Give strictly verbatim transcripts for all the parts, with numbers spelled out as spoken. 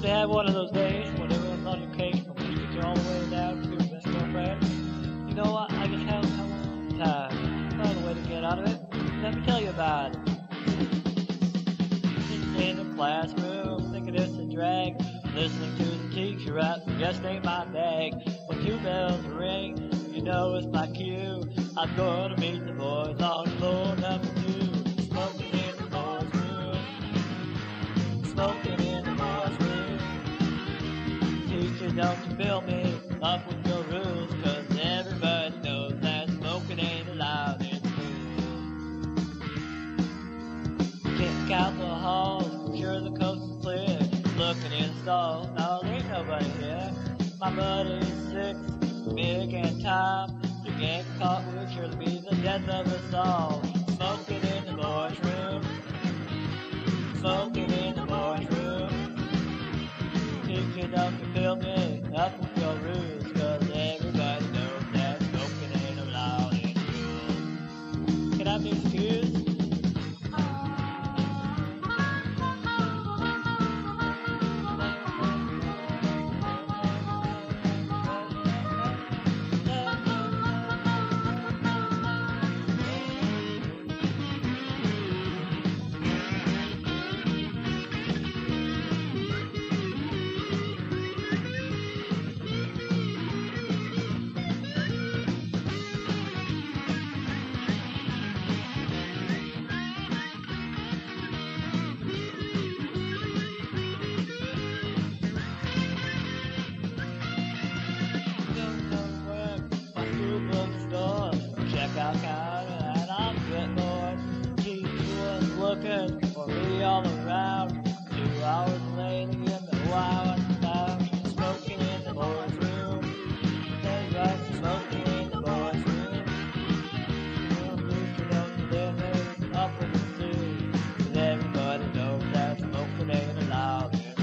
to have one of those days when everyone's on your case from teaching all the way down to your best girlfriend. You know what? I just haven't had one time. I found a way to get out of it. Let me tell you about it. Sitting in the classroom, thinking it's a drag. Listening to the teacher rap just ain't my bag. When two bells ring, you know it's my cue. I'm gonna meet the boys on floor number two. Smoking in the boys' room. Smoking in the boys' room. Teacher, don't you fill me up with your rules, 'cause everybody knows that smoking ain't allowed in school. Kick out the halls, sure the coast is clear. Looking in the stalls, no, there ain't nobody here. My buddy's six, Mick and Tom. You get caught, would surely be the death of us all. Smoking in the boys' room. Smoking in the boys' room. Teacher, don't you fill me up with your rules, 'cause everybody knows that smoking ain't allowed in school. Can I be excused? Out counter and I'm getting bored. Teacher was looking for me all around. Two hours later, in the wow and down. Smoking in the boys' room. That's right, smoking in the boys' room. Teacher don't live it up in the zoo. 'Cause everybody knows that smoking ain't allowed in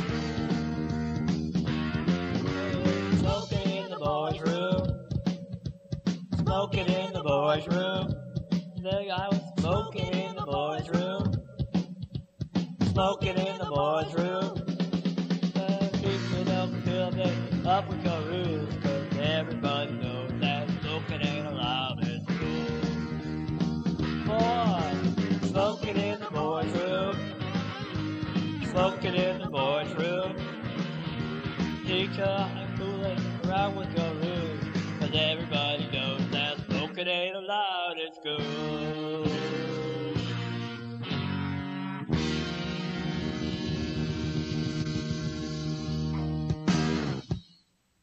school. Smoking in the boys' room. Smoking in the boys' room. The guy was smoking in the boys' room. Smoking in the boys' room. The teacher don't fill me up with your rules, 'cause everybody knows that smoking ain't allowed in school. Boy, smoking in the boys' room. Smoking in the boys' room. Teacher, I'm fooling around with your rules, 'cause everybody